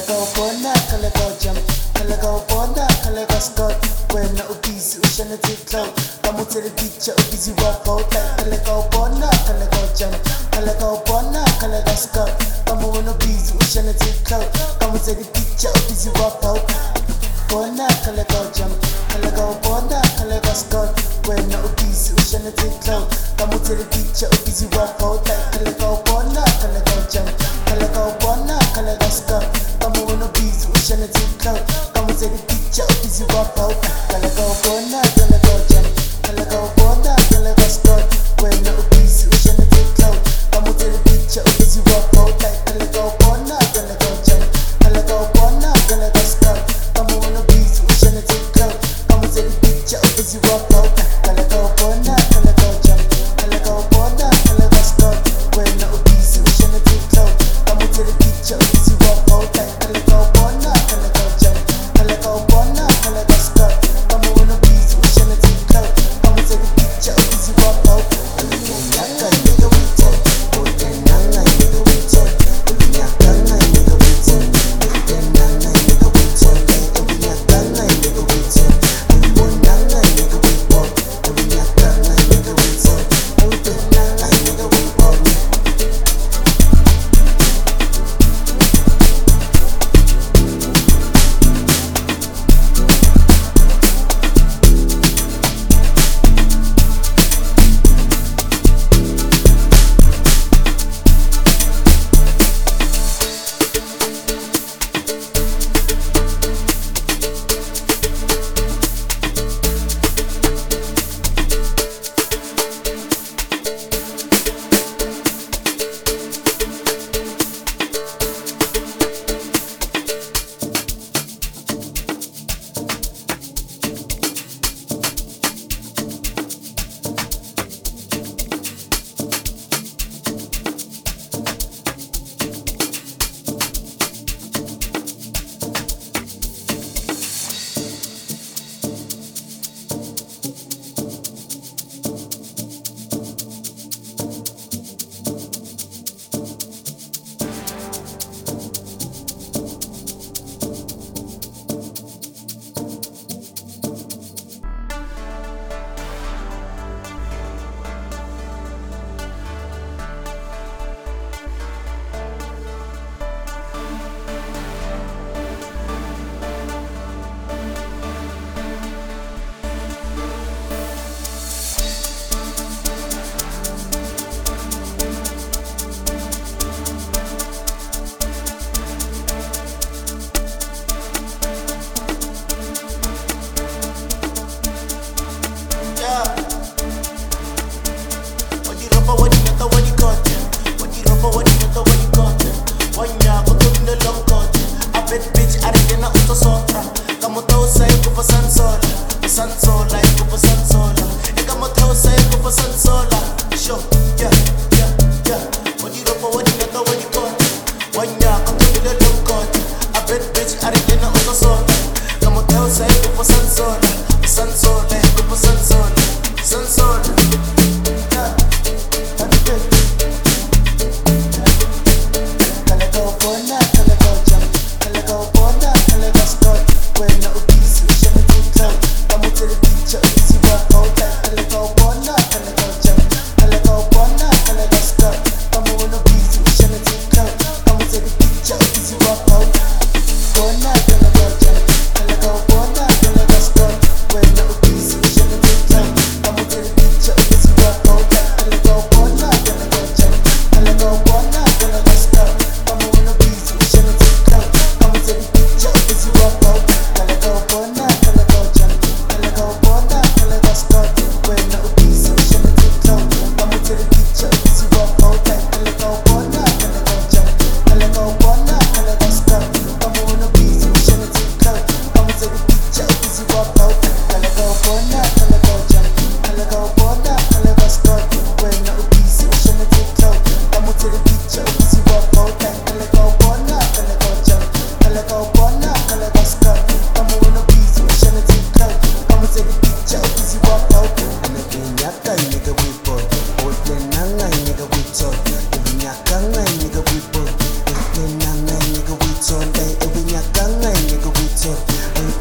go bona, kala go jump, kala go bona, kala go scott. When I busy, ushana take cloud. Come to the picture, busy walk out. Kala go bona, kala go jump, kala go bona, kala go scott. Come on, busy, ushana take cloud. Come to the picture, busy walk out. Bona, kala go jump, kala go bona, kala go scott. When I busy, ushana take cloud. Come to the picture, busy walk out. Kala go bona, kala go jump, kala go bona, kala go scott. Come on, busy, ushana take cloud. Come to the picture, busy walk out. Kala go bona, kala go jump, kala go bona, kala go scott. When I busy, ushana take cloud. Come to the picture, busy walk out. Kala go bona, kala go jump, kala go bona, kala go scott. Come on, busy, ushana take cloud. Come to the picture, busy walk out. Kala go bona, kala go jump, kala go bona, kala go scott. When I busy, ushana take cloud. Come to the picture, busy walk out. Kala go bona, kala go jump, kala go bona, kala go scott. Come on, busy, ushana take cloud. Come to the picture, busy walk out. Nanga nigga we take, nanga nigga we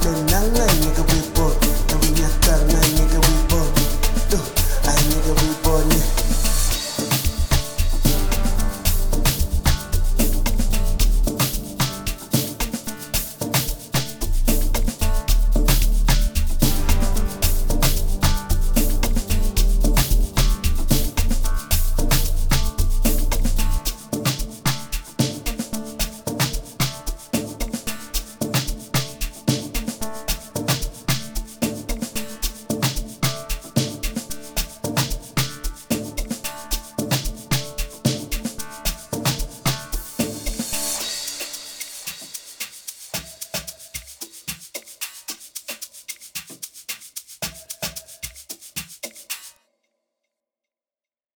le nanga nyeka bebo na winyakar na nyeka